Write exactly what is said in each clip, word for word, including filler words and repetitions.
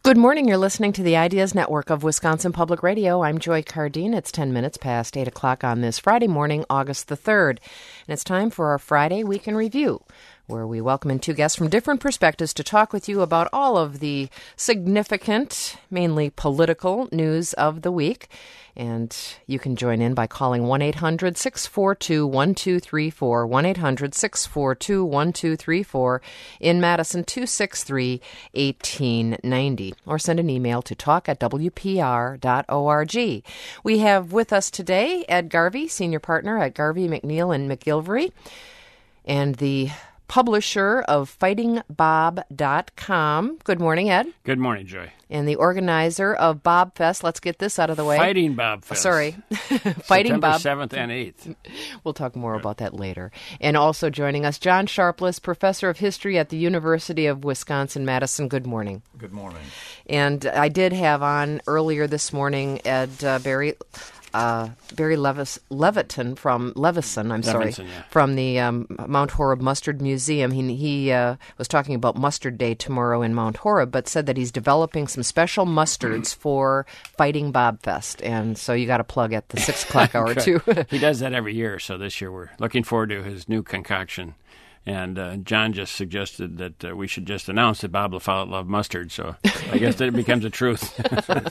Good morning. You're listening to the Ideas Network of Wisconsin Public Radio. I'm Joy Cardine. It's ten minutes past eight o'clock on this Friday morning, August the third. And it's time for our Friday Week in Review, where we welcome in two guests from different perspectives to talk with you about all of the significant, mainly political news of the week. And you can join in by calling one eight hundred six four two one two three four, one eight hundred six four two one two three four, in Madison two six three one eight nine zero, or send an email to talk at w p r dot org. We have with us today Ed Garvey, senior partner at Garvey, McNeil, and McGilvery, and the publisher of fighting bob dot com. Good morning, Ed. Good morning, Joy. And the organizer of Bob Fest. Let's get this out of the way. Fighting Bob Fest. Sorry. Fighting Bob. September seventh and eighth. We'll talk more yeah. about that later. And also joining us, John Sharpless, professor of history at the University of Wisconsin-Madison. Good morning. Good morning. And I did have on earlier this morning Ed uh, Barry... Uh, Barry Levis, Leviton from Levison, I'm sorry, Levinson, yeah. from the um, Mount Horeb Mustard Museum. He, he uh, was talking about Mustard Day tomorrow in Mount Horeb, but said that he's developing some special mustards for Fighting Bob Fest. And so you got a plug at the six o'clock hour, too. He does that every year, so this year we're looking forward to his new concoction. And uh, John just suggested that uh, we should just announce that Bob LaFollette loved mustard, so I guess that it becomes a truth.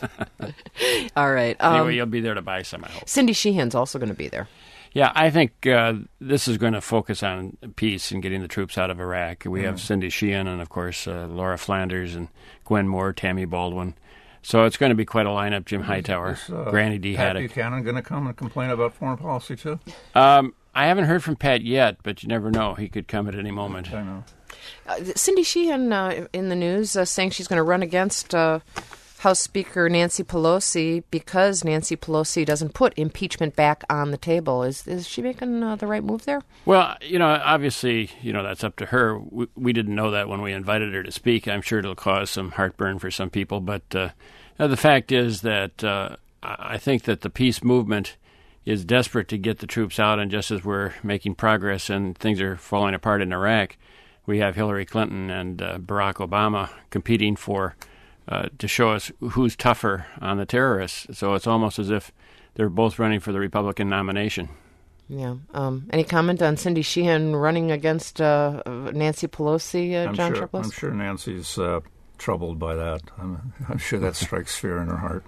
All right. Um, anyway, you'll be there to buy some, I hope. Cindy Sheehan's also going to be there. Yeah, I think uh, this is going to focus on peace and getting the troops out of Iraq. We have mm. Cindy Sheehan and, of course, uh, Laura Flanders and Gwen Moore, Tammy Baldwin. So it's going to be quite a lineup. Jim Hightower, is, uh, Granny D. Pat Haddock. Buchanan going to come and complain about foreign policy, too? Um, I haven't heard from Pat yet, but you never know. He could come at any moment. I know. Uh, Cindy Sheehan uh, in the news uh, saying she's going to run against uh, House Speaker Nancy Pelosi because Nancy Pelosi doesn't put impeachment back on the table. Is is she making uh, the right move there? Well, you know, obviously, you know, that's up to her. We, we didn't know that when we invited her to speak. I'm sure it'll cause some heartburn for some people. But uh, the fact is that uh, I think that the peace movement is desperate to get the troops out, and just as we're making progress and things are falling apart in Iraq, we have Hillary Clinton and uh, Barack Obama competing for uh, to show us who's tougher on the terrorists. So it's almost as if they're both running for the Republican nomination. Yeah. Um, any comment on Cindy Sheehan running against uh, Nancy Pelosi, uh, I'm John sure, Sharpless? I'm sure Nancy's uh, troubled by that. I'm, I'm sure that strikes fear in her heart.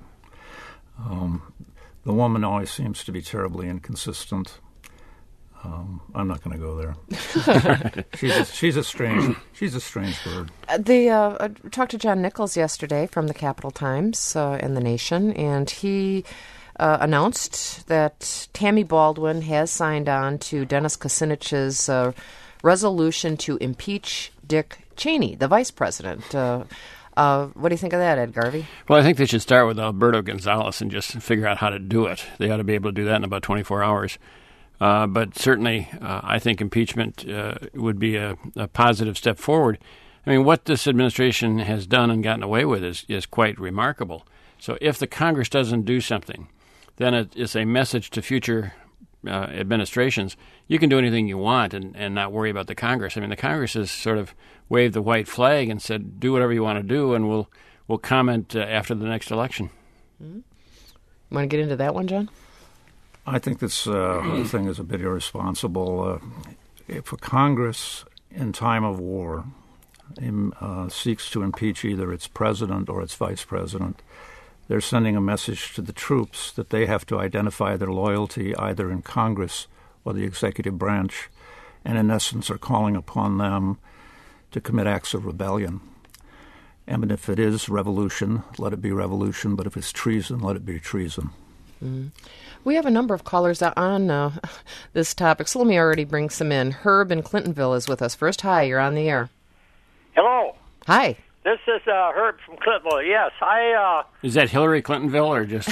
Um, The woman always seems to be terribly inconsistent. Um, I'm not going to go there. she's a, she's a strange she's a strange bird. Uh, the uh, I talked to John Nichols yesterday from the Capital Times uh, and the Nation, and he uh, announced that Tammy Baldwin has signed on to Dennis Kucinich's uh, resolution to impeach Dick Cheney, the vice president. Uh, Uh, what do you think of that, Ed Garvey? Well, I think they should start with Alberto Gonzales and just figure out how to do it. They ought to be able to do that in about twenty-four hours. Uh, but certainly, uh, I think impeachment uh, would be a, a positive step forward. I mean, what this administration has done and gotten away with is, is quite remarkable. So if the Congress doesn't do something, then it is a message to future uh, administrations. You can do anything you want and, and not worry about the Congress. I mean, the Congress has sort of waved the white flag and said, do whatever you want to do, and we'll we'll comment uh, after the next election. Mm-hmm. You want to get into that one, John? I think this uh, whole thing is a bit irresponsible. Uh, if a Congress in time of war um, uh, seeks to impeach either its president or its vice president, they're sending a message to the troops that they have to identify their loyalty either in Congress or the executive branch, and in essence are calling upon them to commit acts of rebellion. And if it is revolution, let it be revolution, but if it's treason, let it be treason. Mm-hmm. We have a number of callers on uh, this topic, so let me already bring some in. Herb in Clintonville is with us first. Hi, you're on the air. Hello. Hi. This is uh, Herb from Clintonville. Yes, I... Uh, is that Hillary Clintonville or just...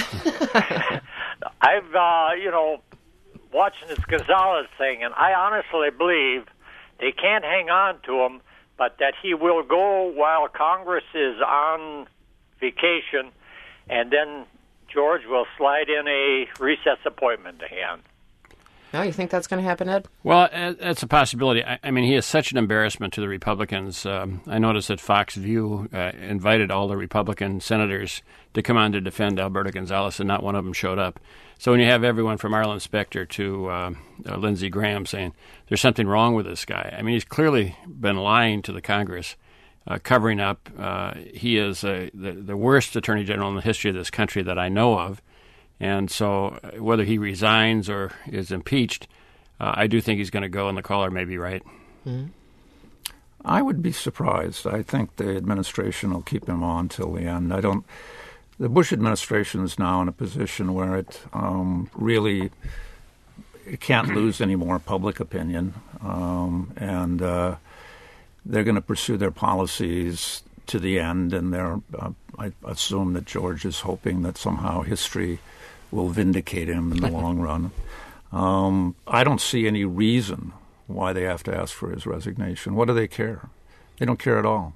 I've, uh, you know, watching this Gonzalez thing, and I honestly believe they can't hang on to him, but that he will go while Congress is on vacation, and then George will slide in a recess appointment to him. No, you think that's going to happen, Ed? Well, that's a possibility. I, I mean, he is such an embarrassment to the Republicans. Um, I noticed that Fox View uh, invited all the Republican senators to come on to defend Alberto Gonzales, and not one of them showed up. So when you have everyone from Arlen Specter to uh, uh, Lindsey Graham saying there's something wrong with this guy, I mean, he's clearly been lying to the Congress, uh, covering up. Uh, he is uh, the, the worst attorney general in the history of this country that I know of. And so whether he resigns or is impeached, uh, I do think he's going to go, and the caller may be right. Mm-hmm. I would be surprised. I think the administration will keep him on till the end. I don't. The Bush administration is now in a position where it um, really it can't lose any more public opinion, um, and uh, they're going to pursue their policies to the end. And they're, uh, I assume that George is hoping that somehow history will vindicate him in the long run. Um, I don't see any reason why they have to ask for his resignation. What do they care? They don't care at all.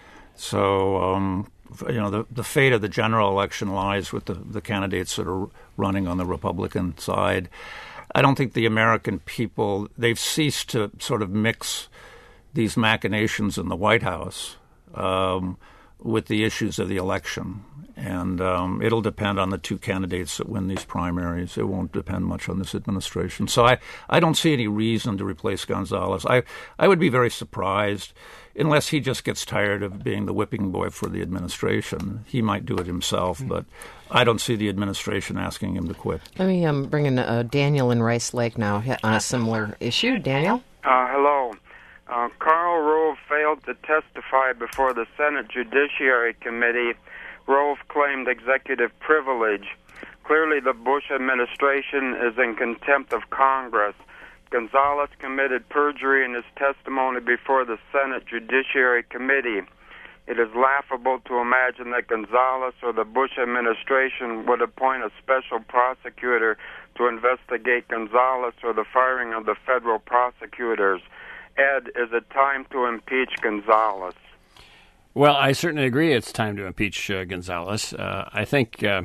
So, um, you know, the, the fate of the general election lies with the, the candidates that are running on the Republican side. I don't think the American people, they've ceased to sort of mix these machinations in the White House um, with the issues of the election. And um, it'll depend on the two candidates that win these primaries. It won't depend much on this administration. So I, I don't see any reason to replace Gonzales. I, I would be very surprised, unless he just gets tired of being the whipping boy for the administration. He might do it himself, but I don't see the administration asking him to quit. Let me um, bring in uh, Daniel in Rice Lake now on a similar issue. Daniel? Uh, hello. Uh, Karl Rove failed to testify before the Senate Judiciary Committee. Rove claimed executive privilege. Clearly, the Bush administration is in contempt of Congress. Gonzales committed perjury in his testimony before the Senate Judiciary Committee. It is laughable to imagine that Gonzales or the Bush administration would appoint a special prosecutor to investigate Gonzales or the firing of the federal prosecutors. Ed, is it time to impeach Gonzales? Well, I certainly agree it's time to impeach uh, Gonzales. Uh, I think, uh,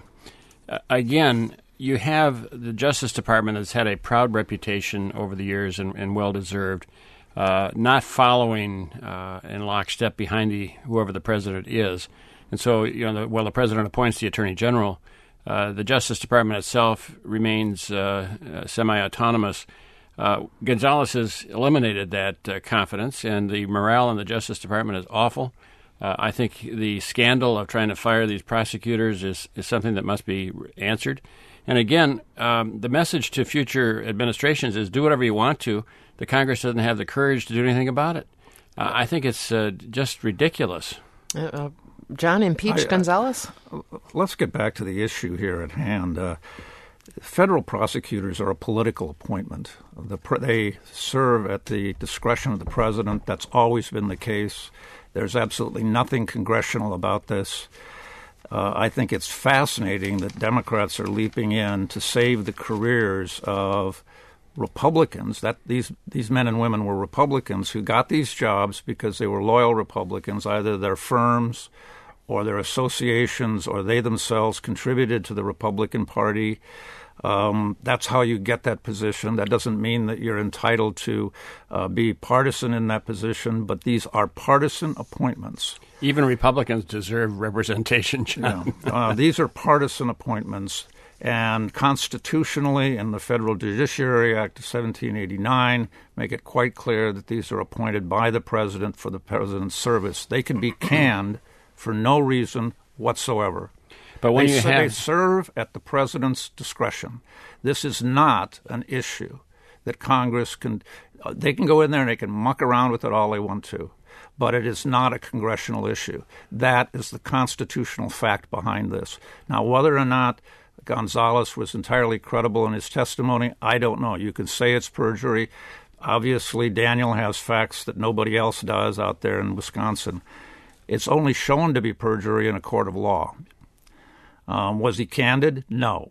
again, you have the Justice Department that's had a proud reputation over the years and, and well-deserved, uh, not following uh, in lockstep behind the whoever the president is. And so, you know, the, while the president appoints the attorney general, uh, the Justice Department itself remains uh, uh, semi-autonomous. Uh, Gonzales has eliminated that uh, confidence, and the morale in the Justice Department is awful. Uh, I think the scandal of trying to fire these prosecutors is, is something that must be answered. And again, um, the message to future administrations is do whatever you want to. The Congress doesn't have the courage to do anything about it. Uh, I think it's uh, just ridiculous. Uh, uh, John, impeach I, Gonzales? Uh, let's get back to the issue here at hand. Uh, federal prosecutors are a political appointment. The pre- they serve at the discretion of the president. That's always been the case. There's absolutely nothing congressional about this. Uh, I think it's fascinating that Democrats are leaping in to save the careers of Republicans. That these these men and women were Republicans who got these jobs because they were loyal Republicans, either their firms or their associations or they themselves contributed to the Republican Party. Um, that's how you get that position. That doesn't mean that you're entitled to uh, be partisan in that position, but these are partisan appointments. Even Republicans deserve representation, John. Yeah. Uh, these are partisan appointments, and constitutionally in the Federal Judiciary Act of seventeen eighty-nine make it quite clear that these are appointed by the president for the president's service. They can be canned for no reason whatsoever. But when they, you have... they have... serve at the president's discretion. This is not an issue that Congress can – they can go in there and they can muck around with it all they want to, but it is not a congressional issue. That is the constitutional fact behind this. Now, whether or not Gonzales was entirely credible in his testimony, I don't know. You can say it's perjury. Obviously, Daniel has facts that nobody else does out there in Wisconsin. It's only shown to be perjury in a court of law. Um, was he candid? No.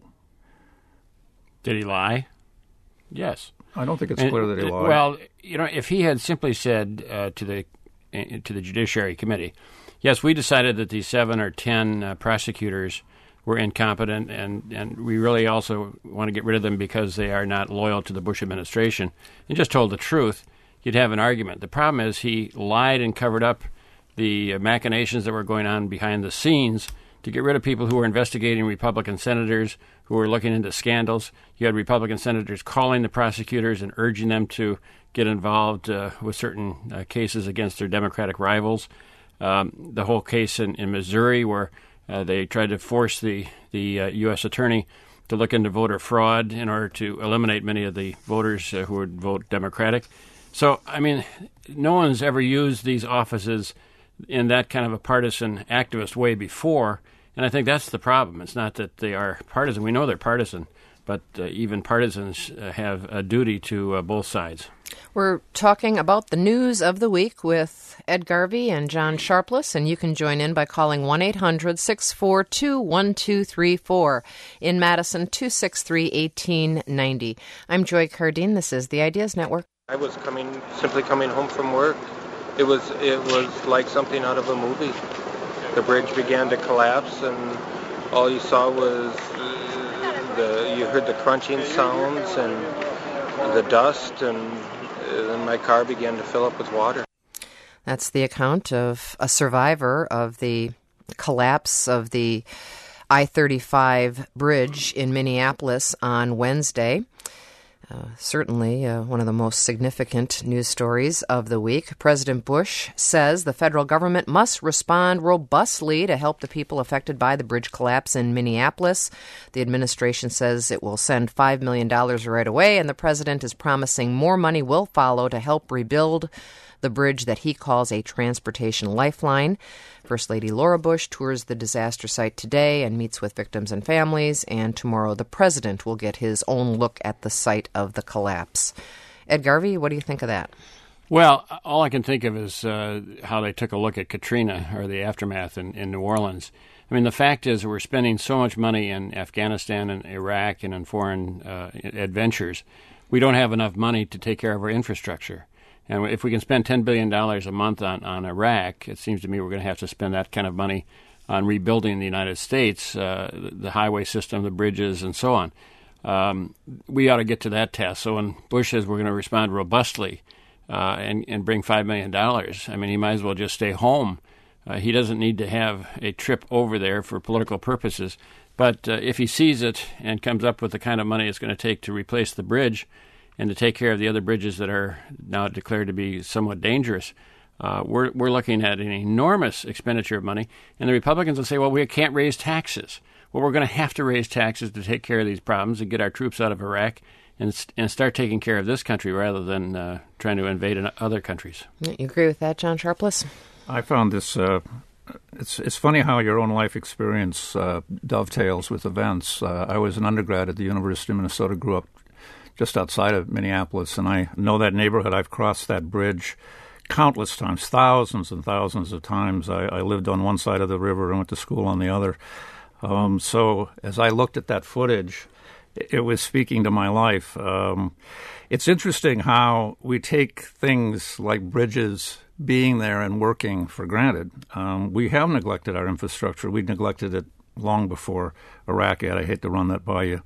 Did he lie? Yes. I don't think it's and, clear that he lied. Well, you know, if he had simply said uh, to the uh, to the Judiciary Committee, yes, we decided that these seven or ten uh, prosecutors were were incompetent, and, and we really also want to get rid of them because they are not loyal to the Bush administration, and just told the truth, you'd have an argument. The problem is he lied and covered up the machinations that were going on behind the scenes to get rid of people who were investigating Republican senators who were looking into scandals. You had Republican senators calling the prosecutors and urging them to get involved uh, with certain uh, cases against their Democratic rivals. Um, the whole case in, in Missouri where uh, they tried to force the, the uh, U S attorney to look into voter fraud in order to eliminate many of the voters uh, who would vote Democratic. So, I mean, no one's ever used these offices in that kind of a partisan activist way before, and I think that's the problem. It's not that they are partisan. We know they're partisan, but uh, even partisans uh, have a duty to uh, both sides. We're talking about the news of the week with Ed Garvey and John Sharpless, and you can join in by calling one eight hundred six four two one two three four. In Madison, two six three one eight nine zero. I'm Joy Cardine. This is the Ideas Network. I was coming, simply coming home from work. It was, it was like something out of a movie. The bridge began to collapse, and all you saw was uh, the, you heard the crunching sounds and the dust, and then my car began to fill up with water. That's the account of a survivor of the collapse of the I thirty-five bridge in Minneapolis on Wednesday. Uh, certainly uh, one of the most significant news stories of the week. President Bush says the federal government must respond robustly to help the people affected by the bridge collapse in Minneapolis. The administration says it will send five million dollars right away, and the president is promising more money will follow to help rebuild the bridge that he calls a transportation lifeline. First Lady Laura Bush tours the disaster site today and meets with victims and families, and tomorrow the president will get his own look at the site of the collapse. Ed Garvey, what do you think of that? Well, all I can think of is uh, how they took a look at Katrina, or the aftermath in, in New Orleans. I mean, the fact is we're spending so much money in Afghanistan and Iraq and in foreign uh, adventures, we don't have enough money to take care of our infrastructure. And if we can spend ten billion dollars a month on, on Iraq, it seems to me we're going to have to spend that kind of money on rebuilding the United States, uh, the highway system, the bridges, and so on. Um, we ought to get to that task. So when Bush says we're going to respond robustly uh, and, and bring five million dollars, I mean, he might as well just stay home. Uh, he doesn't need to have a trip over there for political purposes. But uh, if he sees it and comes up with the kind of money it's going to take to replace the bridge and to take care of the other bridges that are now declared to be somewhat dangerous, uh, we're we're looking at an enormous expenditure of money. And the Republicans will say, well, we can't raise taxes. Well, we're going to have to raise taxes to take care of these problems and get our troops out of Iraq and, and start taking care of this country rather than uh, trying to invade other countries. You agree with that, John Sharpless? I found this, uh, it's it's funny how your own life experience uh, dovetails with events. Uh, I was an undergrad at the University of Minnesota, grew up just outside of Minneapolis, and I know that neighborhood. I've crossed that bridge countless times, thousands and thousands of times. I, I lived on one side of the river and went to school on the other. Um, so as I looked at that footage, it, it was speaking to my life. Um, it's interesting how we take things like bridges being there and working for granted. Um, we have neglected our infrastructure. We neglected it long before Iraq yet. I hate to run that by you.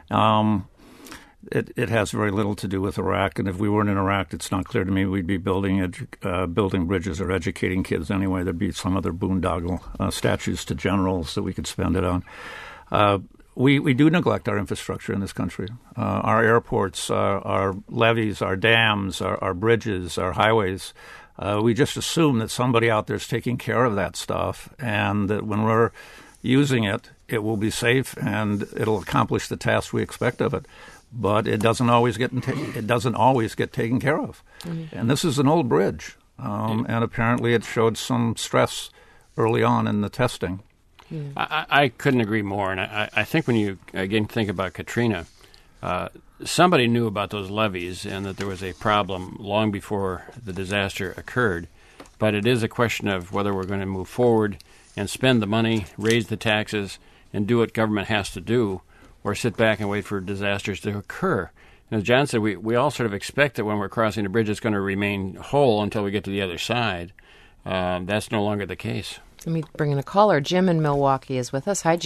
Um, It, it has very little to do with Iraq, and if we weren't in Iraq, it's not clear to me we'd be building edu- uh, building bridges or educating kids anyway. There'd be some other boondoggle uh, statues to generals that we could spend it on. Uh, we, we do neglect our infrastructure in this country. Uh, our airports, uh, our levees, our dams, our, our bridges, our highways. Uh, we just assume that somebody out there is taking care of that stuff, and that when we're using it, it will be safe and it'll accomplish the task we expect of it. But it doesn't always get ta- it doesn't always get taken care of. Mm-hmm. And this is an old bridge, um, and apparently it showed some stress early on in the testing. Mm. I, I couldn't agree more. And I, I think when you, again, think about Katrina, uh, somebody knew about those levees and that there was a problem long before the disaster occurred. But it is a question of whether we're going to move forward and spend the money, raise the taxes, and do what government has to do, or sit back and wait for disasters to occur. And as John said, we, we all sort of expect that when we're crossing a bridge, it's going to remain whole until we get to the other side. Um, that's no longer the case. Let me bring in a caller. Jim in Milwaukee is with us. Hi, Jim.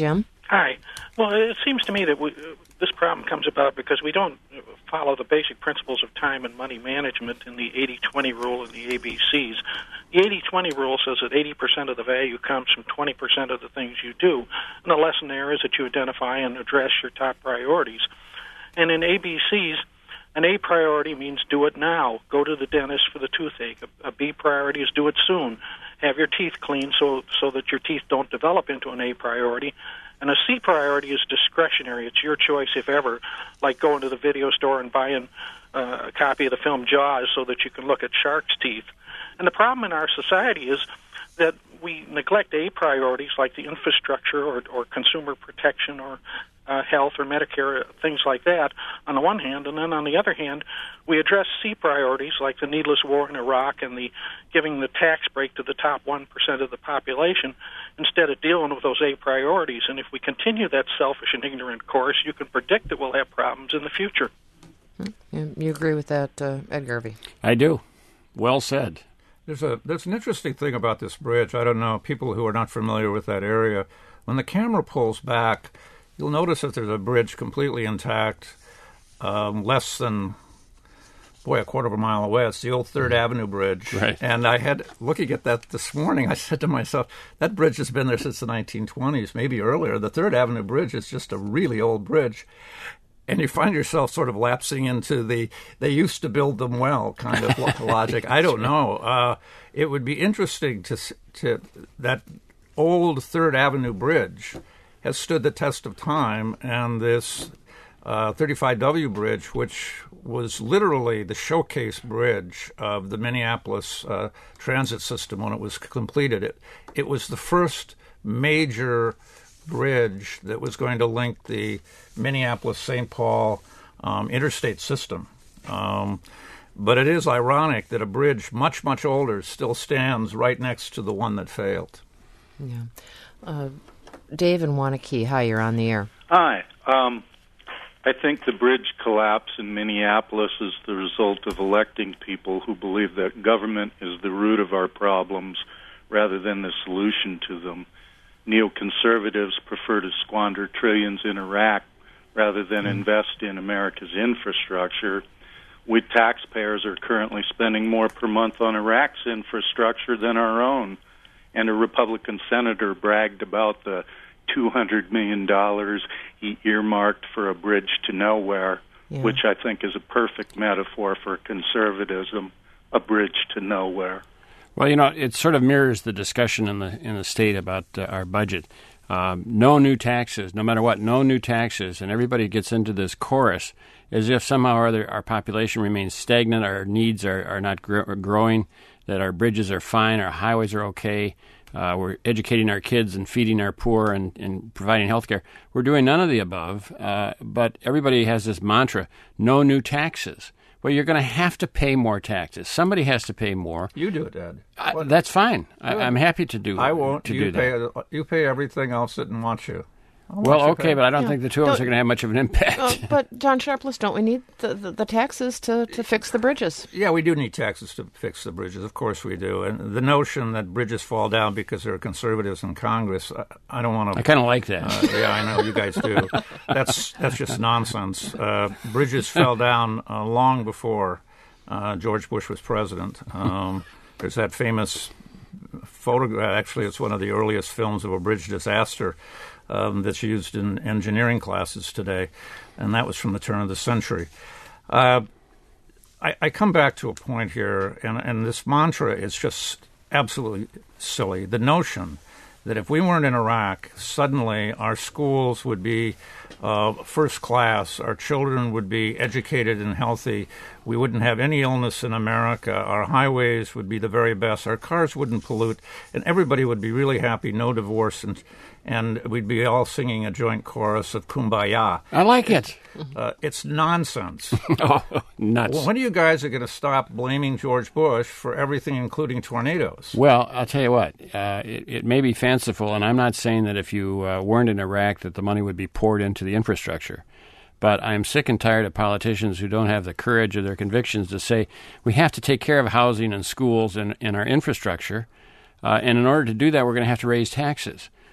Hi. Well, it seems to me that we, uh, this problem comes about because we don't follow the basic principles of time and money management in the eighty twenty rule and the A B Cs. The eighty twenty rule says that eighty percent of the value comes from twenty percent of the things you do. And the lesson there is that you identify and address your top priorities. And in A B Cs, an A priority means do it now. Go to the dentist for the toothache. A, a B priority is do it soon. Have your teeth cleaned so so that your teeth don't develop into an A priority. And a C priority is discretionary. It's your choice, if ever, like going to the video store and buying uh, a copy of the film Jaws so that you can look at sharks' teeth. And the problem in our society is that we neglect A priorities like the infrastructure or, or consumer protection or uh, health or Medicare, things like that, on the one hand. And then on the other hand, we address C priorities like the needless war in Iraq and the giving the tax break to the top one percent of the population instead of dealing with those A priorities. And if we continue that selfish and ignorant course, you can predict that we'll have problems in the future. You agree with that, uh, Ed Garvey? I do. Well said. There's a there's an interesting thing about this bridge. I don't know, people who are not familiar with that area, when the camera pulls back, you'll notice that there's a bridge completely intact, um, less than, boy, a quarter of a mile away. It's the old Third Avenue Bridge. Right. And I had, looking at that this morning, I said to myself, that bridge has been there since the nineteen twenties, maybe earlier. The Third Avenue Bridge is just a really old bridge. And you find yourself sort of lapsing into the they used to build them well kind of logic. I don't know. Uh, it would be interesting to to that old Third Avenue Bridge has stood the test of time, and this uh, thirty-five W Bridge, which was literally the showcase bridge of the Minneapolis uh, transit system when it was completed. It it was the first major bridge that was going to link the Minneapolis-Saint Paul um, interstate system. Um, but it is ironic that a bridge much, much older still stands right next to the one that failed. Yeah. Uh, Dave in Wanakee, hi, you're on the air. Hi. Um, I think the bridge collapse in Minneapolis is the result of electing people who believe that government is the root of our problems rather than the solution to them. Neoconservatives prefer to squander trillions in Iraq rather than mm. invest in America's infrastructure. We taxpayers are currently spending more per month on Iraq's infrastructure than our own. And a Republican senator bragged about the two hundred million dollars he earmarked for a bridge to nowhere, yeah. which I think is a perfect metaphor for conservatism, a bridge to nowhere. Well, you know, it sort of mirrors the discussion in the in the state about uh, our budget. Um, no new taxes, no matter what, no new taxes. And everybody gets into this chorus as if somehow or other our population remains stagnant, our needs are, are not gr- growing, that our bridges are fine, our highways are okay, uh, we're educating our kids and feeding our poor and, and providing health care. We're doing none of the above, uh, but everybody has this mantra, no new taxes. Well, you're going to have to pay more taxes. Somebody has to pay more. You do it, Ed. I, that's fine. I, I'm happy to do. I won't. To you do pay. that. You pay everything. I'll sit and watch you. Well, okay, pay. but I don't yeah. think the two of us don't, are going to have much of an impact. Uh, but, John Sharpless, don't we need the, the, the taxes to, to fix the bridges? Yeah, we do need taxes to fix the bridges. Of course we do. And the notion that bridges fall down because there are conservatives in Congress, I, I don't want to... I kind of like that. Uh, yeah, I know you guys do. That's, that's just nonsense. Uh, bridges fell down uh, long before uh, George Bush was president. Um, there's that famous photograph. Actually, it's one of the earliest films of a bridge disaster Um, that's used in engineering classes today, and that was from the turn of the century. Uh, I, I come back to a point here, and, and this mantra is just absolutely silly. The notion that if we weren't in Iraq, suddenly our schools would be uh, first class, our children would be educated and healthy, we wouldn't have any illness in America, our highways would be the very best, our cars wouldn't pollute, and everybody would be really happy, no divorce, and and we'd be all singing a joint chorus of Kumbaya. I like it. Uh, it's nonsense. Oh, nuts. When are you guys are going to stop blaming George Bush for everything, including tornadoes? Well, I'll tell you what. Uh, it, it may be fanciful, and I'm not saying that if you uh, weren't in Iraq that the money would be poured into the infrastructure. But I'm sick and tired of politicians who don't have the courage or their convictions to say we have to take care of housing and schools and, and our infrastructure. Uh, and in order to do that, we're going to have to raise taxes.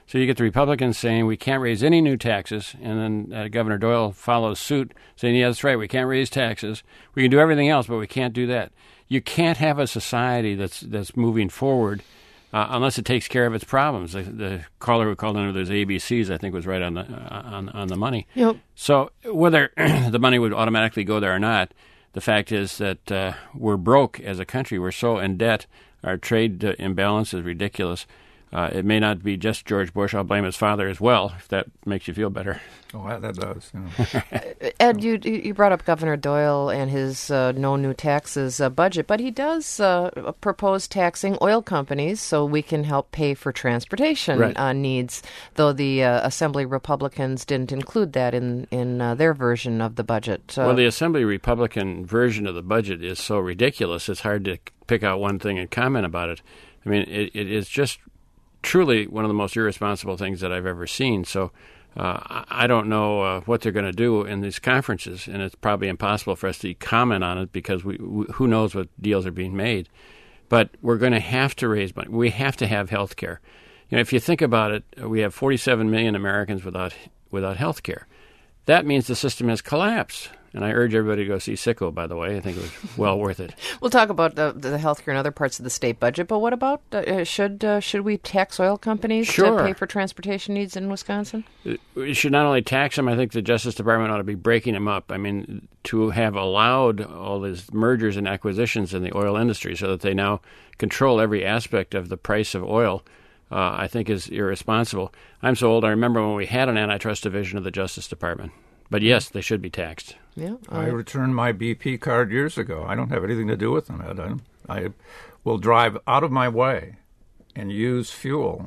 So you get the Republicans saying we can't raise any new taxes, and then uh, Governor Doyle follows suit saying, yeah, that's right, we can't raise taxes. We can do everything else, but we can't do that. You can't have a society that's that's moving forward uh, unless it takes care of its problems. The, the caller who called in with those A B Cs, I think, was right on the uh, on, on the money. Yep. So whether the money would automatically go there or not, the fact is that uh, we're broke as a country. We're so in debt. Our trade uh, imbalance is ridiculous. Uh, it may not be just George Bush. I'll blame his father as well, if that makes you feel better. Oh, that does. You know. Ed, you you brought up Governor Doyle and his uh, no new taxes uh, budget, but he does uh, propose taxing oil companies so we can help pay for transportation right. uh, needs, though the uh, Assembly Republicans didn't include that in, in uh, their version of the budget. Uh, well, the Assembly Republican version of the budget is so ridiculous, it's hard to pick out one thing and comment about it. I mean, it, it is just truly one of the most irresponsible things that I've ever seen. So uh, I don't know uh, what they're going to do in these conferences, and it's probably impossible for us to comment on it because we, we who knows what deals are being made. But we're going to have to raise money. We have to have health care. You know, if you think about it, we have forty-seven million Americans without without health care. That means the system has collapsed. And I urge everybody to go see Sicko, by the way. I think it was well worth it. We'll talk about the, the health care and other parts of the state budget, but what about, uh, should uh, should we tax oil companies sure. to pay for transportation needs in Wisconsin? We should not only tax them, I think the Justice Department ought to be breaking them up. I mean, to have allowed all these mergers and acquisitions in the oil industry so that they now control every aspect of the price of oil, uh, I think is irresponsible. I'm so old, I remember when we had an antitrust division of the Justice Department. But yes, they should be taxed. Yeah, uh, I returned my B P card years ago. I don't have anything to do with them, Ed. I, I will drive out of my way and use fuel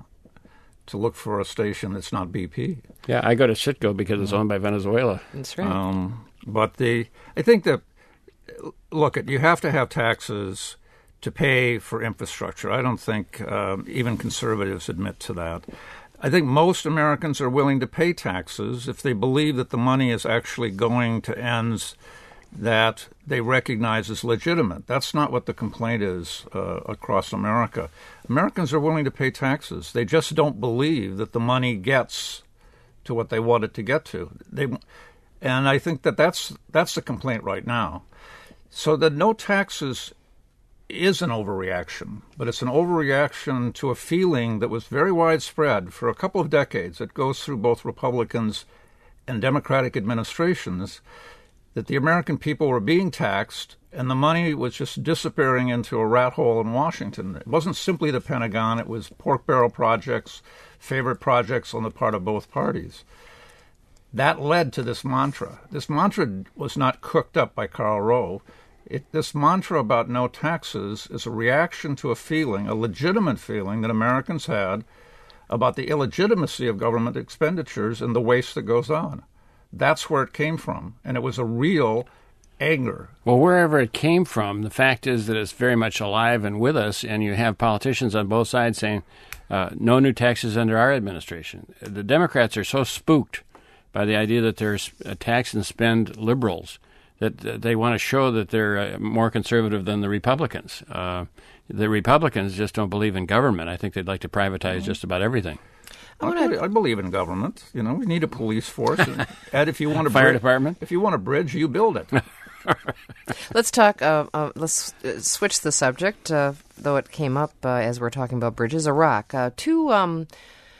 to look for a station that's not B P. Yeah, I go to Citgo because it's owned by Venezuela. That's right. Um, but the I think that, look, you have to have taxes to pay for infrastructure. I don't think um, even conservatives admit to that. I think most Americans are willing to pay taxes if they believe that the money is actually going to ends that they recognize as legitimate. That's not what the complaint is uh, across America. Americans are willing to pay taxes. They just don't believe that the money gets to what they want it to get to. They, and I think that that's, that's the complaint right now. So that no taxes is an overreaction, but it's an overreaction to a feeling that was very widespread for a couple of decades. It goes through both Republicans and Democratic administrations, that the American people were being taxed and the money was just disappearing into a rat hole in Washington. It wasn't simply the Pentagon. It was pork barrel projects, favorite projects on the part of both parties. That led to this mantra. This mantra was not cooked up by Karl Rove. It, this mantra about no taxes is a reaction to a feeling, a legitimate feeling that Americans had about the illegitimacy of government expenditures and the waste that goes on. That's where it came from, and it was a real anger. Well, wherever it came from, the fact is that it's very much alive and with us, and you have politicians on both sides saying, uh, no new taxes under our administration. The Democrats are so spooked by the idea that they're tax and spend liberals that they want to show that they're uh, more conservative than the Republicans. Uh, the Republicans just don't believe in government. I think they'd like to privatize mm-hmm. just about everything. I, believe, I believe in government. You know, we need a police force. And, Ed, if you want a fire bridge, department, if you want a bridge, you build it. Let's talk. Uh, uh, let's uh, switch the subject, uh, though it came up uh, as we're talking about bridges. Iraq. Uh, two. Um,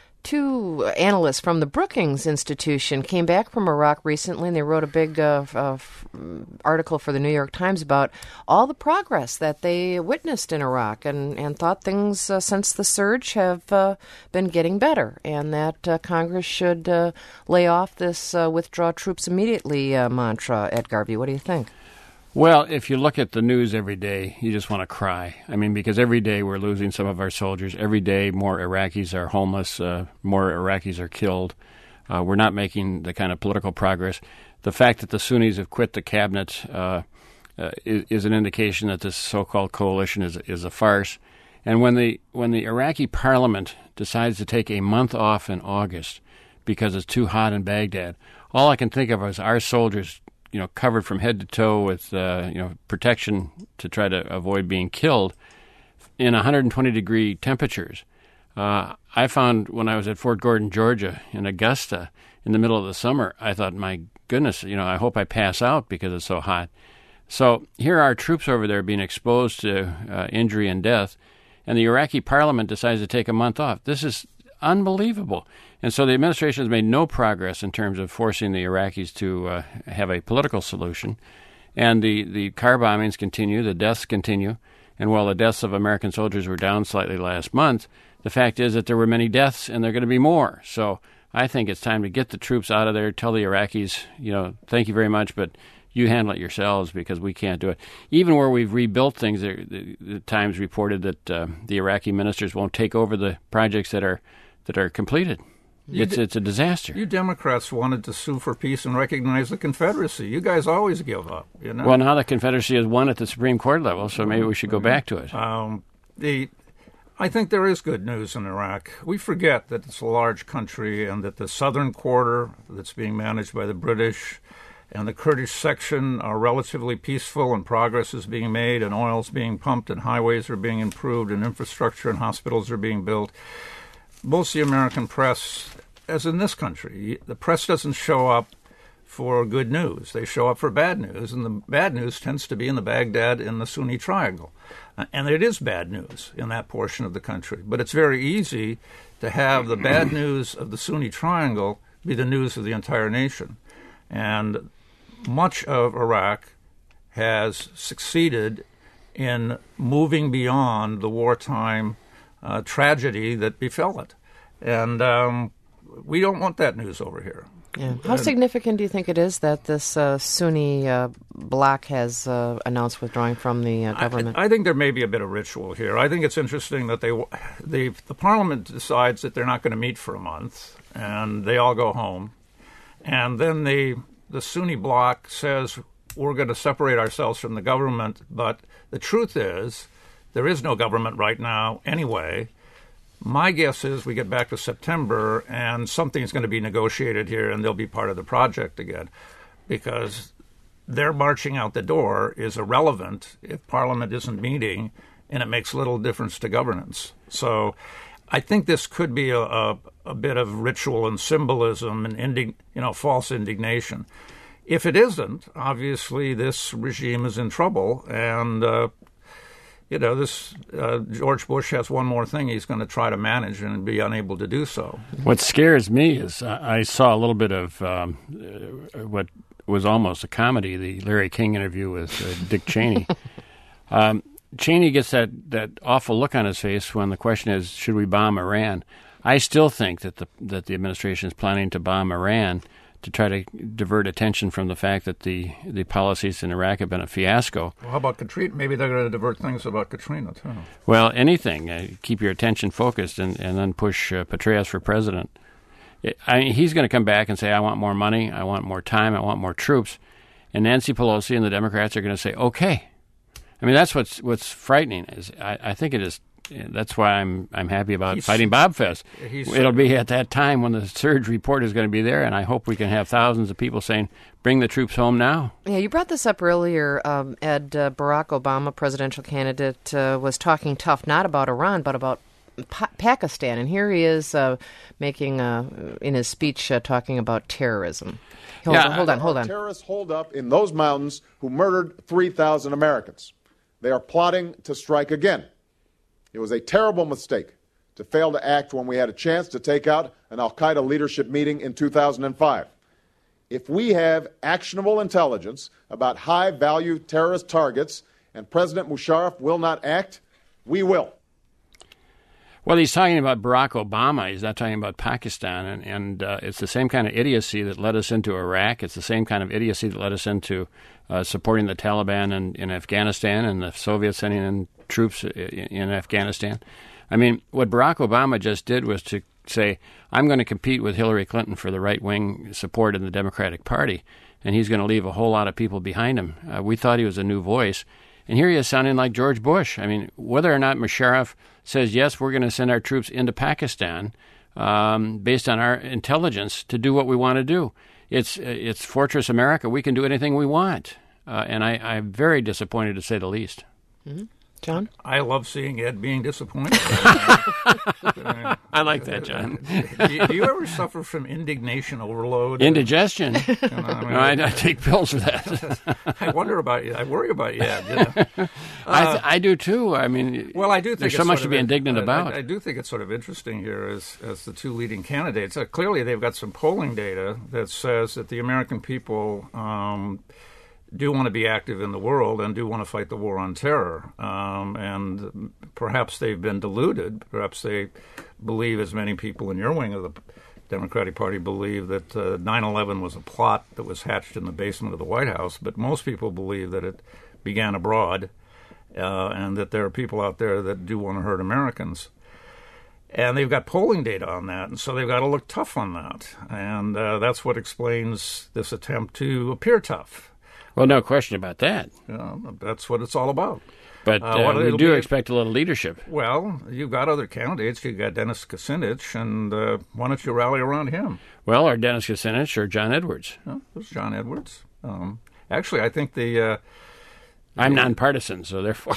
Two analysts from the Brookings Institution came back from Iraq recently, and they wrote a big uh, uh, article for the New York Times about all the progress that they witnessed in Iraq, and, and thought things uh, since the surge have uh, been getting better, and that uh, Congress should uh, lay off this uh, withdraw troops immediately uh, mantra. Ed Garvey, what do you think? Well, if you look at the news every day, you just want to cry. I mean, because every day we're losing some of our soldiers. Every day more Iraqis are homeless. Uh, more Iraqis are killed. Uh, we're not making the kind of political progress. The fact that the Sunnis have quit the cabinet uh, uh, is, is an indication that this so-called coalition is is a farce. And when the when the Iraqi parliament decides to take a month off in August because it's too hot in Baghdad, all I can think of is our soldiers, you know, covered from head to toe with, uh, you know, protection to try to avoid being killed in one hundred twenty degree temperatures. Uh, I found when I was at Fort Gordon, Georgia, in Augusta, in the middle of the summer, I thought, my goodness, you know, I hope I pass out because it's so hot. So here are troops over there being exposed to uh, injury and death, and the Iraqi parliament decides to take a month off. This is unbelievable. And so the administration has made no progress in terms of forcing the Iraqis to uh, have a political solution. And the, the car bombings continue, the deaths continue. And while the deaths of American soldiers were down slightly last month, the fact is that there were many deaths and there are going to be more. So I think it's time to get the troops out of there, tell the Iraqis, you know, thank you very much, but you handle it yourselves because we can't do it. Even where we've rebuilt things, the, the, the Times reported that uh, the Iraqi ministers won't take over the projects that are that are completed. You it's de- it's a disaster. You Democrats wanted to sue for peace and recognize the Confederacy. You guys always give up, you know. Well, now the Confederacy has won at the Supreme Court level, so maybe we should go back to it. Um, the I think there is good news in Iraq. We forget that it's a large country and that the southern quarter that's being managed by the British and the Kurdish section are relatively peaceful and progress is being made and oil's being pumped and highways are being improved and infrastructure and hospitals are being built. Most of the American press, as in this country, the press doesn't show up for good news. They show up for bad news, and the bad news tends to be in the Baghdad and the Sunni Triangle. And it is bad news in that portion of the country. But it's very easy to have the bad news of the Sunni Triangle be the news of the entire nation. And much of Iraq has succeeded in moving beyond the wartime uh, tragedy that befell it. And um, we don't want that news over here. Yeah. How and, significant do you think it is that this uh, Sunni uh, bloc has uh, announced withdrawing from the uh, government? I, I think there may be a bit of ritual here. I think it's interesting that they, they the parliament decides that they're not going to meet for a month, and they all go home. And then the the Sunni bloc says, we're going to separate ourselves from the government, but the truth is there is no government right now anyway. My guess is we get back to September and something's going to be negotiated here and they'll be part of the project again, because their marching out the door is irrelevant if Parliament isn't meeting, and it makes little difference to governance. So I think this could be a, a, a bit of ritual and symbolism and indig, you know, false indignation. If it isn't, obviously this regime is in trouble, and uh, you know, this uh, George Bush has one more thing he's going to try to manage and be unable to do so. What scares me is I saw a little bit of um, what was almost a comedy, the Larry King interview with uh, Dick Cheney. um, Cheney gets that, that awful look on his face when the question is, should we bomb Iran? I still think that the that the administration is planning to bomb Iran to try to divert attention from the fact that the, the policies in Iraq have been a fiasco. Well, how about Katrina? Maybe they're going to divert things about Katrina, too. Well, anything. Uh, keep your attention focused and, and then push uh, Petraeus for president. It, I mean, he's going to come back and say, I want more money, I want more time, I want more troops. And Nancy Pelosi and the Democrats are going to say, okay. I mean, that's what's what's frightening. Is I, I think it is. That's why I'm I'm happy about he's, fighting Bobfest. It'll be at that time when the surge report is going to be there, and I hope we can have thousands of people saying, bring the troops home now. Yeah, you brought this up earlier, um, Ed. Uh, Barack Obama, presidential candidate, uh, was talking tough not about Iran, but about pa- Pakistan. And here he is uh, making, uh, in his speech, uh, talking about terrorism. Hold, yeah, on, hold on, hold on. Terrorists holed up in those mountains who murdered three thousand Americans. They are plotting to strike again. It was a terrible mistake to fail to act when we had a chance to take out an al-Qaeda leadership meeting in two thousand five. If we have actionable intelligence about high-value terrorist targets and President Musharraf will not act, we will. Well, he's talking about Barack Obama. He's not talking about Pakistan. And, and uh, it's the same kind of idiocy that led us into Iraq. It's the same kind of idiocy that led us into uh, supporting the Taliban in, in Afghanistan and the Soviets sending in troops in, in Afghanistan. I mean, what Barack Obama just did was to say, I'm going to compete with Hillary Clinton for the right-wing support in the Democratic Party, and he's going to leave a whole lot of people behind him. Uh, we thought he was a new voice. And here he is sounding like George Bush. I mean, whether or not Musharraf says, yes, we're going to send our troops into Pakistan um, based on our intelligence to do what we want to do. It's it's Fortress America. We can do anything we want. Uh, and I, I'm very disappointed, to say the least. Mm-hmm. John? I love seeing Ed being disappointed. I like that, John. do, you, do you ever suffer from indignation overload? Indigestion? You know, I, mean, no, I, I take pills for that. I wonder about you. I worry about you, Ed. You know? uh, I, th- I do, too. I mean, well, I do think there's it's so much sort to of be in, indignant I, about. I, I do think it's sort of interesting here as, as the two leading candidates. Uh, clearly, they've got some polling data that says that the American people um, do want to be active in the world and do want to fight the war on terror. Um, and perhaps they've been deluded. Perhaps they believe, as many people in your wing of the Democratic Party believe, that uh, nine eleven was a plot that was hatched in the basement of the White House. But most people believe that it began abroad uh, and that there are people out there that do want to hurt Americans. And they've got polling data on that, and so they've got to look tough on that. And uh, that's what explains this attempt to appear tough. Well, no question about that. You know, that's what it's all about. But uh, uh, we do be, expect a little leadership. Well, you've got other candidates. You've got Dennis Kucinich, and uh, why don't you rally around him? Well, or Dennis Kucinich or John Edwards. No, there's John Edwards. Um, actually, I think the... Uh, I'm nonpartisan, so therefore...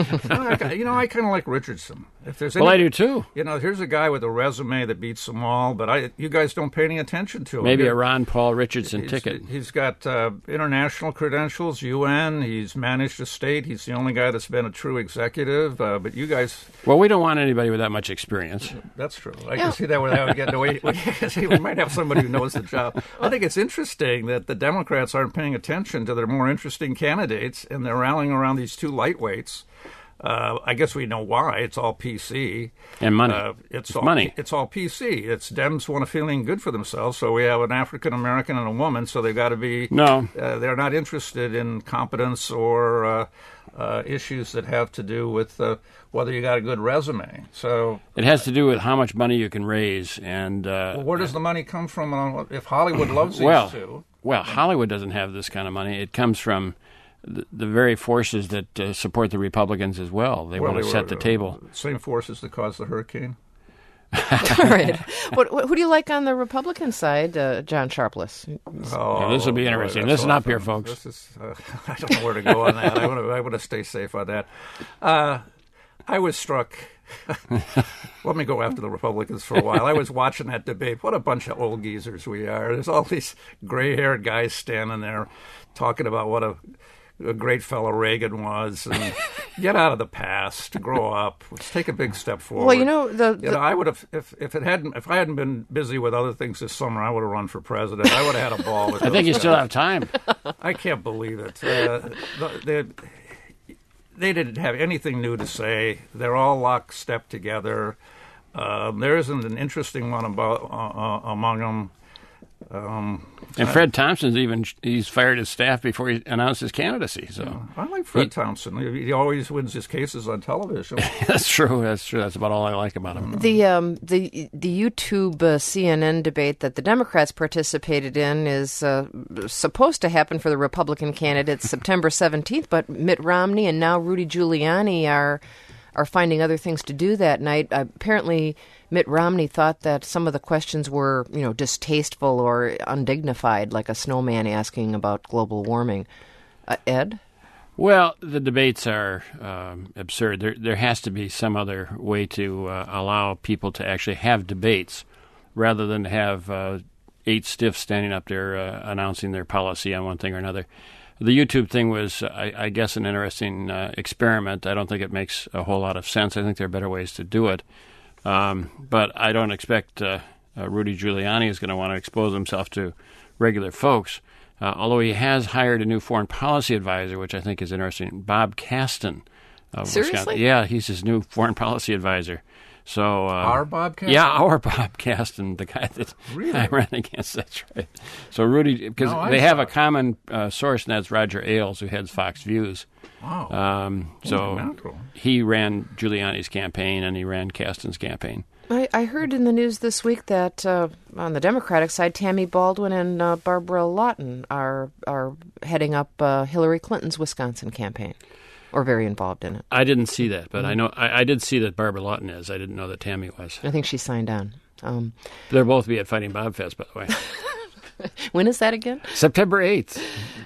I, you know, I kind of like Richardson. If there's any, well, I do too. You know, here's a guy with a resume that beats them all, but I, you guys don't pay any attention to him. Maybe he, a Ron Paul Richardson he's, ticket. He's got uh, international credentials, U N. He's managed a state. He's the only guy that's been a true executive. Uh, but you guys... Well, we don't want anybody with that much experience. That's true. I can see that without getting away. We might have somebody who knows the job. I think it's interesting that the Democrats aren't paying attention to their more interesting candidates, and they're rallying around these two lightweights. Uh, I guess we know why. It's all P C. And money. Uh, it's, it's all, money. It's all P C. It's Dems want to feeling good for themselves, so we have an African-American and a woman, so they've got to be... No. Uh, they're not interested in competence or uh, uh, issues that have to do with uh, whether you got a good resume. So it has to do with how much money you can raise. And uh, well, where does the money come from? Uh, if Hollywood loves these well, two... Well, Hollywood doesn't have this kind of money. It comes from... The, the very forces that uh, support the Republicans as well. They well, want to they set were, the table. Uh, same forces that caused the hurricane. All right. What, what, who do you like on the Republican side, uh, John Sharpless? Oh, yeah, this will be interesting. Boy, Listen awesome. up here, folks. This is, uh, I don't know where to go on that. I want to I want to stay safe on that. Uh, I was struck. Let me go after the Republicans for a while. I was watching that debate. What a bunch of old geezers we are. There's all these gray-haired guys standing there talking about what a a great fellow Reagan was, and get out of the past, grow up, let's take a big step forward. Well, you know, the, the... You know, I would have if if it hadn't if I hadn't been busy with other things this summer, I would have run for president. I would have had a ball with I think you guys. still have time. I can't believe it. Uh, they they didn't have anything new to say. They're all lockstep together. Um, there isn't an interesting one about uh, uh, among them. Um, and Fred Thompson's even he's fired his staff before he announced his candidacy. So yeah, I like Fred he, Thompson. He, he always wins his cases on television. That's true. That's true. That's about all I like about him. The um, the the YouTube uh, C N N debate that the Democrats participated in is uh, supposed to happen for the Republican candidates September seventeenth, but Mitt Romney and now Rudy Giuliani are are finding other things to do that night. Uh, apparently, Mitt Romney thought that some of the questions were, you know, distasteful or undignified, like a snowman asking about global warming. Uh, Ed? Well, the debates are um, absurd. There, there has to be some other way to uh, allow people to actually have debates rather than have uh, eight stiffs standing up there uh, announcing their policy on one thing or another. The YouTube thing was, I, I guess, an interesting uh, experiment. I don't think it makes a whole lot of sense. I think there are better ways to do it. Um, but I don't expect uh, uh, Rudy Giuliani is going to want to expose himself to regular folks, uh, although he has hired a new foreign policy advisor, which I think is interesting, Bob Caston. Of Seriously? Wisconsin. Yeah, he's his new foreign policy advisor. So uh, Our Bob Caston? Yeah, our Bob Caston, the guy that really? I ran against. That's right. So Rudy, because no, they have a common uh, source, and that's Roger Ailes, who heads Fox Views. Wow. Um, so he ran Giuliani's campaign, and he ran Caston's campaign. I, I heard in the news this week that uh, on the Democratic side, Tammy Baldwin and uh, Barbara Lawton are are heading up uh, Hillary Clinton's Wisconsin campaign. Or very involved in it. I didn't see that, but mm-hmm. I know I, I did see that Barbara Lawton is. I didn't know that Tammy was. I think she signed on. Um, They'll both be at Fighting Bob Fest, by the way. When is that again? September eighth.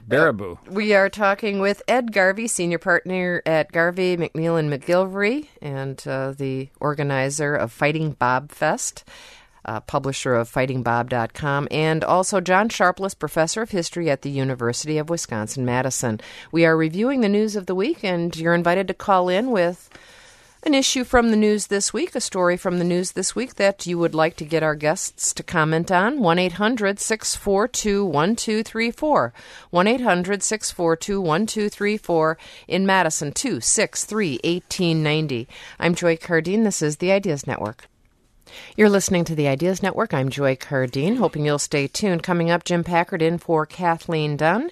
Baraboo. We are talking with Ed Garvey, senior partner at Garvey, McNeil and McGilvery, and uh, the organizer of Fighting Bob Fest, uh, publisher of fighting bob dot com, and also John Sharpless, professor of history at the University of Wisconsin-Madison. We are reviewing the news of the week, and you're invited to call in with an issue from the news this week, a story from the news this week that you would like to get our guests to comment on. one eight hundred six four two one two three four. one eight hundred six four two one two three four. In Madison, two six three, one eight nine zero. I'm Joy Cardine. This is the Ideas Network. You're listening to the Ideas Network. I'm Joy Cardine, hoping you'll stay tuned. Coming up, Jim Packard in for Kathleen Dunn,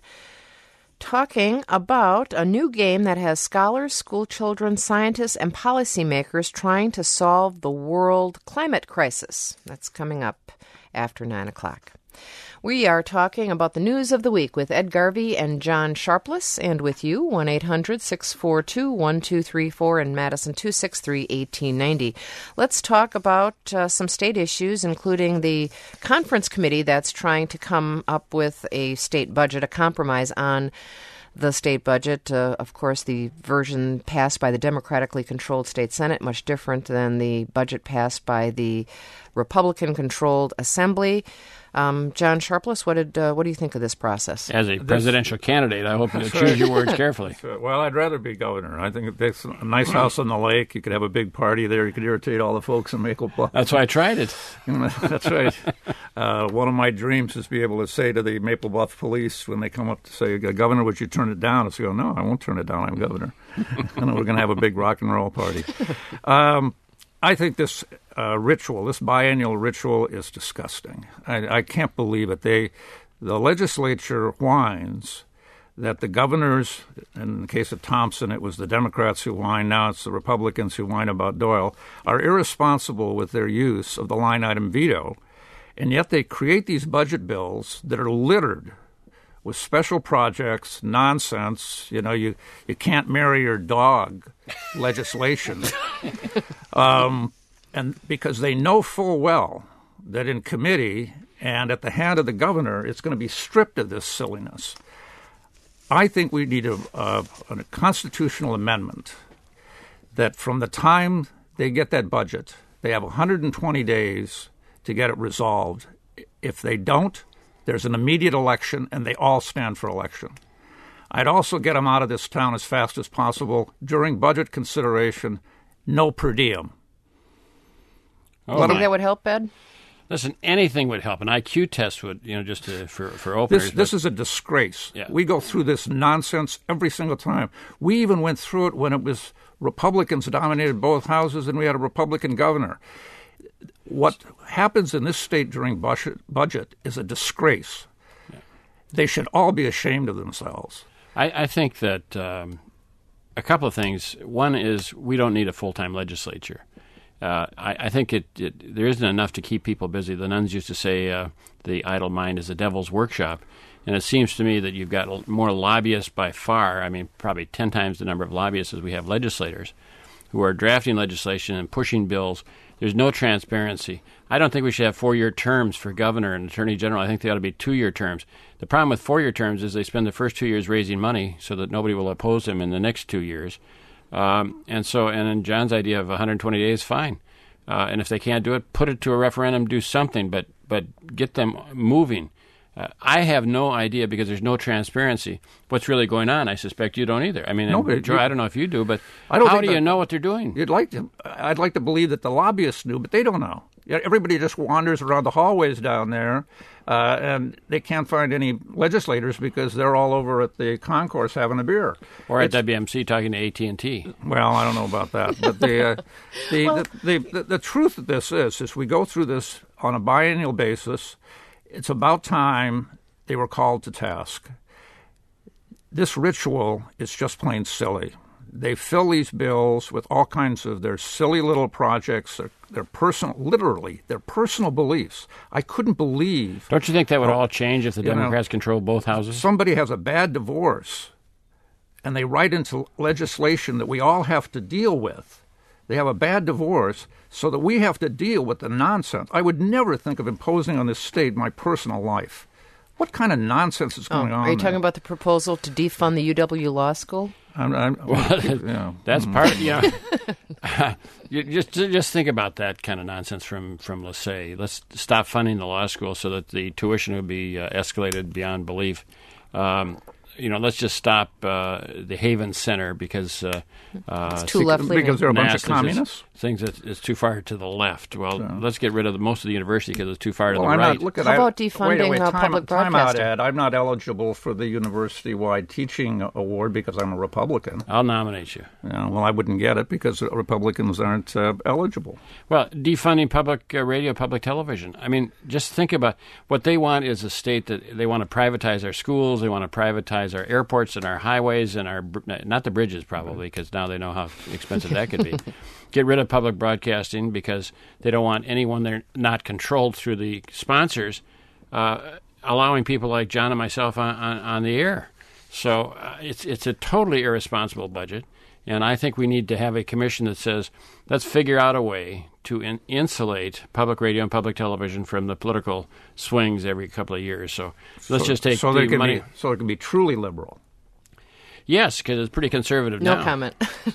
talking about a new game that has scholars, school children, scientists, and policymakers trying to solve the world climate crisis. That's coming up after nine o'clock. We are talking about the news of the week with Ed Garvey and John Sharpless, and with you, one eight hundred six four two one two three four in Madison, two six three, one eight nine zero. Let's talk about uh, some state issues, including the conference committee that's trying to come up with a state budget, a compromise on the state budget. Uh, of course, the version passed by the democratically controlled state Senate, much different than the budget passed by the Republican-controlled Assembly. Um, John Sharpless, what did uh, what do you think of this process? As a presidential this, candidate, I hope you choose your words carefully. Well, I'd rather be governor. I think it's a nice house on the lake. You could have a big party there. You could irritate all the folks in Maple Bluff. That's why I tried it. That's right. Uh, one of my dreams is to be able to say to the Maple Bluff police when they come up to say, Governor, would you turn it down? I say, oh, no, I won't turn it down. I'm governor. And we're going to have a big rock and roll party. Um, I think this uh, ritual, this biennial ritual, is disgusting. I, I can't believe it. They, the legislature whines that the governors, in the case of Thompson, it was the Democrats who whine, now it's the Republicans who whine about Doyle, are irresponsible with their use of the line item veto, and yet they create these budget bills that are littered with special projects, nonsense, you know, you, you can't marry your dog legislation. um, and because they know full well that in committee and at the hand of the governor, it's going to be stripped of this silliness. I think we need a, a, a constitutional amendment that from the time they get that budget, they have one hundred twenty days to get it resolved. If they don't, there's an immediate election, and they all stand for election. I'd also get them out of this town as fast as possible. During budget consideration, no per diem. Oh, you think that would help, Ed? Listen, anything would help. An I Q test would, you know, just to, for, for openers. This, this is a disgrace. Yeah. We go through this nonsense every single time. We even went through it when it was Republicans dominated both houses and we had a Republican governor. What happens in this state during budget, budget is a disgrace. Yeah. They should all be ashamed of themselves. I, I think that um, a couple of things. One is we don't need a full-time legislature. Uh, I, I think it, it there isn't enough to keep people busy. The nuns used to say uh, the idle mind is the devil's workshop. And it seems to me that you've got more lobbyists by far, I mean probably ten times the number of lobbyists as we have legislators, who are drafting legislation and pushing bills. There's no transparency. I don't think we should have four-year terms for governor and attorney general. I think they ought to be two-year terms. The problem with four-year terms is they spend the first two years raising money so that nobody will oppose them in the next two years. Um, and so, and in John's idea of one hundred twenty days, fine. Uh, and if they can't do it, put it to a referendum, do something, but but get them moving. Uh, I have no idea because there's no transparency what's really going on. I suspect you don't either. I mean, no, Joe, I don't know if you do, but I don't how do that, you know what they're doing? You'd like to. I'd like to believe that the lobbyists knew, but they don't know. Everybody just wanders around the hallways down there, uh, and they can't find any legislators because they're all over at the concourse having a beer. Or at it's, W M C talking to A T and T. Well, I don't know about that. But the, uh, the, well, the, the, the, the truth of this is, is we go through this on a biennial basis. It's about time they were called to task. This ritual is just plain silly. They fill these bills with all kinds of their silly little projects, their, their personal, literally, their personal beliefs. I couldn't believe. Don't you think that would uh, all change if the Democrats know, control both houses? Somebody has a bad divorce, and they write into legislation that we all have to deal with. They have a bad divorce so that we have to deal with the nonsense. I would never think of imposing on this state my personal life. What kind of nonsense is going oh, on Are you there? talking about the proposal to defund the U W Law School? I'm, I'm, well, you know, that's mm. part of, you know, you just just think about that kind of nonsense from, from LaSalle. Let's stop funding the law school so that the tuition would be uh, escalated beyond belief. Um, you know, let's just stop uh, the Haven Center because uh, uh, it's too left leaning. Because they're a bunch Mass of communists. Things that it's too far to the left. Well, So. let's get rid of the, most of the university because it's too far to Well, the I'm right. not, look at, How I, about defunding wait, wait, uh, time, public time out, broadcasting? Ed. I'm not eligible for the university-wide teaching award because I'm a Republican. I'll nominate you. You know, well, I wouldn't get it because Republicans aren't uh, eligible. Well, defunding public uh, radio, public television. I mean, just think about what they want is a state that they want to privatize our schools, they want to privatize our airports and our highways and our, not the bridges probably, because now they know how expensive that could be. Get rid of public broadcasting because they don't want anyone there not controlled through the sponsors uh, allowing people like John and myself on, on, on the air. So uh, it's it's a totally irresponsible budget. And I think we need to have a commission that says, let's figure out a way to in- insulate public radio and public television from the political swings every couple of years. So let's so, just take so the they can money. Be, so it can be truly liberal. Yes, because it's pretty conservative no now. No comment.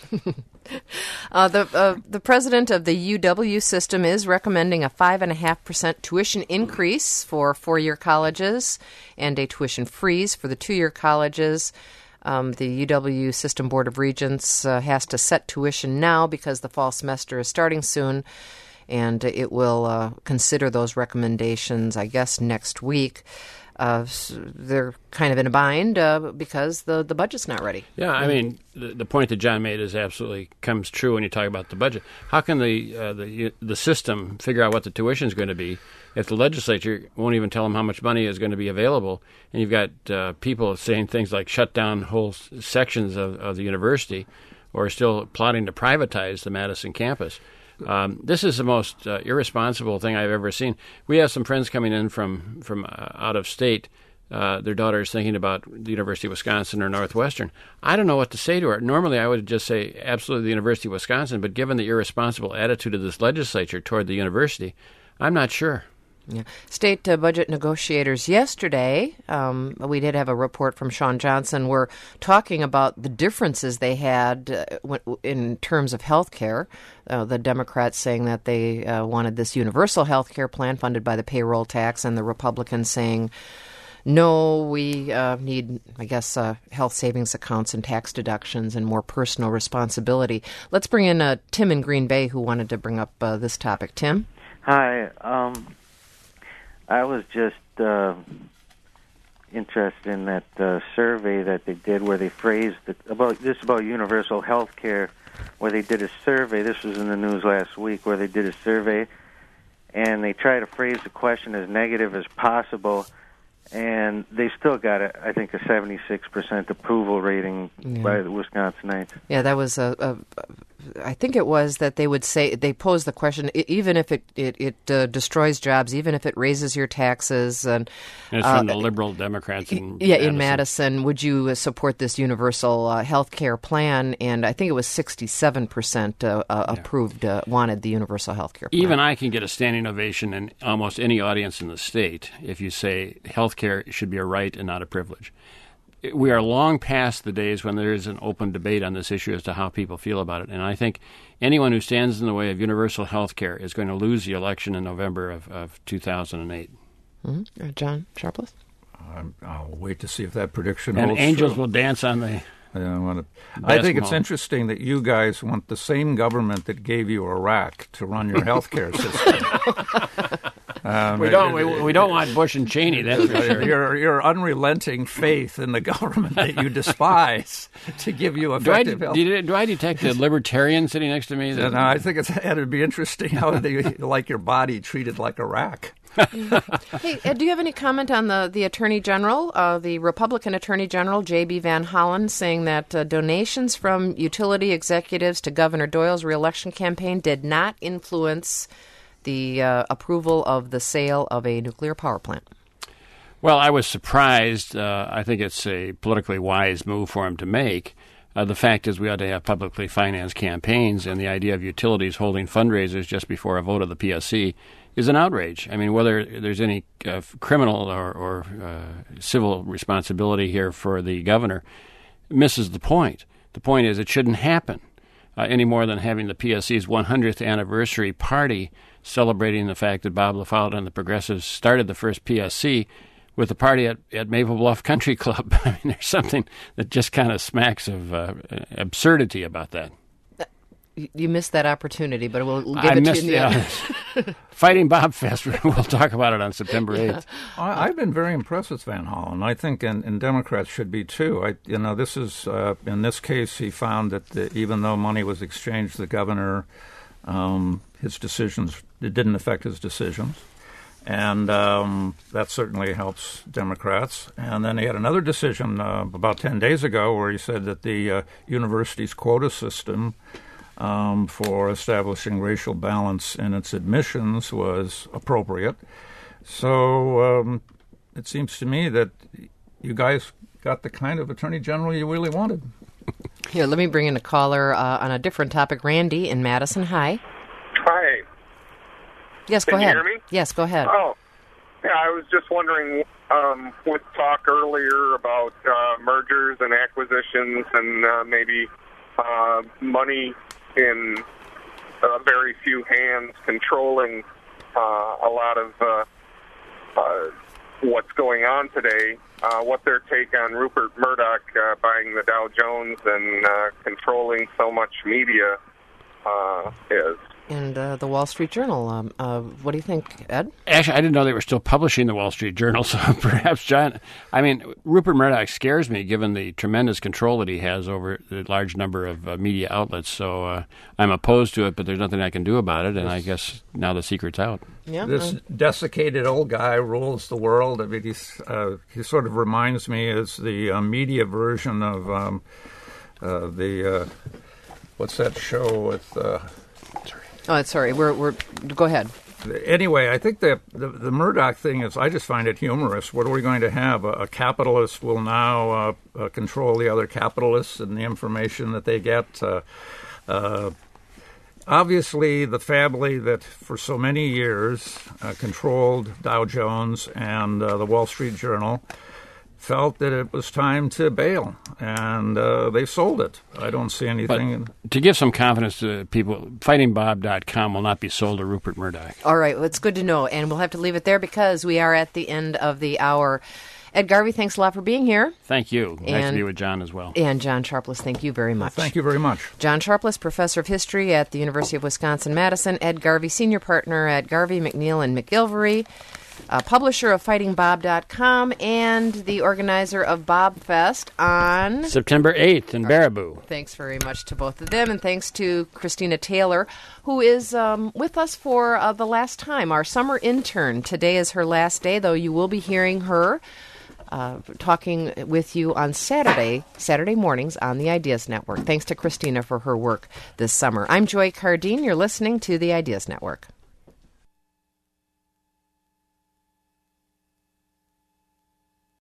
uh, the uh, the president of the U W system is recommending a five and a half percent tuition increase for four-year colleges and a tuition freeze for the two-year colleges. Um, the U W System Board of Regents uh, has to set tuition now because the fall semester is starting soon, and it will uh, consider those recommendations, I guess, next week. Uh, they're kind of in a bind uh, because the, the budget's not ready. Yeah, I mean, the, the point that John made is absolutely comes true when you talk about the budget. How can the uh, the the system figure out what the tuition is going to be if the legislature won't even tell them how much money is going to be available? And you've got uh, people saying things like shut down whole sections of, of the university or still plotting to privatize the Madison campus. Um, this is the most uh, irresponsible thing I've ever seen. We have some friends coming in from from uh, out of state. Uh, their daughter is thinking about the University of Wisconsin or Northwestern. I don't know what to say to her. Normally, I would just say absolutely the University of Wisconsin, but given the irresponsible attitude of this legislature toward the university, I'm not sure. Yeah. State uh, budget negotiators yesterday, um, we did have a report from Sean Johnson, were talking about the differences they had uh, w- in terms of health care. Uh, the Democrats saying that they uh, wanted this universal health care plan funded by the payroll tax, and the Republicans saying, no, we uh, need, I guess, uh, health savings accounts and tax deductions and more personal responsibility. Let's bring in uh, Tim in Green Bay who wanted to bring up uh, this topic. Tim? Hi. Um, I was just uh, interested in that uh, survey that they did where they phrased it about this about universal health care, where they did a survey. This was in the news last week, where they did a survey, and they tried to phrase the question as negative as possible, and they still got, a, I think, a seventy-six percent approval rating yeah. by the Wisconsinites. Yeah, that was a, a, I think it was that they would say, they posed the question, even if it, it, it uh, destroys jobs, even if it raises your taxes. And, and it's from uh, the liberal Democrats in Yeah, Madison. in Madison. Would you uh, support this universal uh, health care plan? And I think it was sixty-seven percent uh, uh, yeah. approved, uh, wanted the universal health care plan. Even I can get a standing ovation in almost any audience in the state if you say health care should be a right and not a privilege. We are long past the days when there is an open debate on this issue as to how people feel about it. And I think anyone who stands in the way of universal health care is going to lose the election in November of, of two thousand eight. Mm-hmm. Uh, John Sharpless? Um, I'll wait to see if that prediction and holds angels true. will dance on the Yeah, I, wanna, I think it's interesting that you guys want the same government that gave you Iraq to run your health care system. Um, we don't. We, we don't want Bush and Cheney. That's for sure. Your your unrelenting faith in the government that you despise to give you effective do I, health. Do, do I detect a libertarian sitting next to me? That, no, I think it's, it'd be interesting how they like your body treated like Iraq. Hey, Ed, do you have any comment on the, the Attorney General, uh, the Republican Attorney General, J B. Van Hollen, saying that uh, donations from utility executives to Governor Doyle's reelection campaign did not influence the uh, approval of the sale of a nuclear power plant? Well, I was surprised. Uh, I think it's a politically wise move for him to make. Uh, the fact is we ought to have publicly financed campaigns, and the idea of utilities holding fundraisers just before a vote of the P S C is an outrage. I mean, whether there's any uh, criminal or, or uh, civil responsibility here for the governor misses the point. The point is it shouldn't happen uh, any more than having the P S C's one hundredth anniversary party celebrating the fact that Bob LaFollette and the Progressives started the first P S C with a party at, at Maple Bluff Country Club. I mean, there's something that just kind of smacks of uh, absurdity about that. You missed that opportunity, but we'll, we'll give I it missed, to you. Yeah. Fighting Bob Fest. We'll talk about it on September eighth. Yeah. I, I've been very impressed with Van Hollen. I think, and, and Democrats should be too. I, you know, this is uh, in this case, he found that the, even though money was exchanged, the governor, um, his decisions, it didn't affect his decisions. And um, that certainly helps Democrats. And then he had another decision uh, about ten days ago where he said that the uh, university's quota system um, for establishing racial balance in its admissions was appropriate. So um, it seems to me that you guys got the kind of attorney general you really wanted. Here, let me bring in a caller uh, on a different topic. Randy in Madison. Hi. Hi. Yes, Can go ahead. you hear me? Yes, go ahead. Oh, yeah, I was just wondering, um, with talk earlier about uh, mergers and acquisitions and uh, maybe uh, money in uh, very few hands controlling uh, a lot of uh, uh, what's going on today, uh, what their take on Rupert Murdoch uh, buying the Dow Jones and uh, controlling so much media uh, is. And uh, the Wall Street Journal. Um, uh, what do you think, Ed? Actually, I didn't know they were still publishing the Wall Street Journal, so perhaps John... I mean, Rupert Murdoch scares me, given the tremendous control that he has over the large number of uh, media outlets. So uh, I'm opposed to it, but there's nothing I can do about it, and I guess now the secret's out. Yeah, this uh, desiccated old guy rules the world. I mean, he's, uh, he sort of reminds me as the uh, media version of um, uh, the... Uh, what's that show with... Uh, Oh, sorry. We're we're. Go ahead. Anyway, I think that the, the Murdoch thing is, I just find it humorous. What are we going to have? A, a capitalist will now uh, uh, control the other capitalists and the information that they get. Uh, uh, obviously, the family that for so many years uh, controlled Dow Jones and uh, the Wall Street Journal felt that it was time to bail, and uh, they sold it. I don't see anything. But to give some confidence to people, fighting bob dot com will not be sold to Rupert Murdoch. All right, well, it's good to know, and we'll have to leave it there because we are at the end of the hour. Ed Garvey, thanks a lot for being here. Thank you. And, nice to be with John as well. And John Sharpless, thank you very much. Well, thank you very much. John Sharpless, professor of history at the University of Wisconsin-Madison. Ed Garvey, senior partner at Garvey, McNeil, and McGilvery. Uh, publisher of fighting bob dot com and the organizer of Bob Fest on September eighth in Baraboo. Thanks very much to both of them, and thanks to Christina Taylor, who is um, with us for uh, the last time, our summer intern. Today is her last day, though you will be hearing her uh, talking with you on Saturday, Saturday mornings on the Ideas Network. Thanks to Christina for her work this summer. I'm Joy Cardine. You're listening to the Ideas Network.